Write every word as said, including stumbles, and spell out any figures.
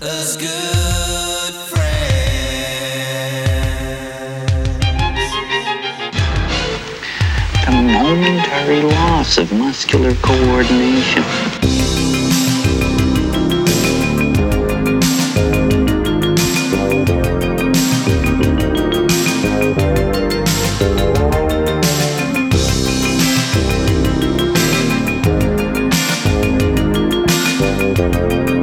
as good friends. The momentary loss of muscular coordination.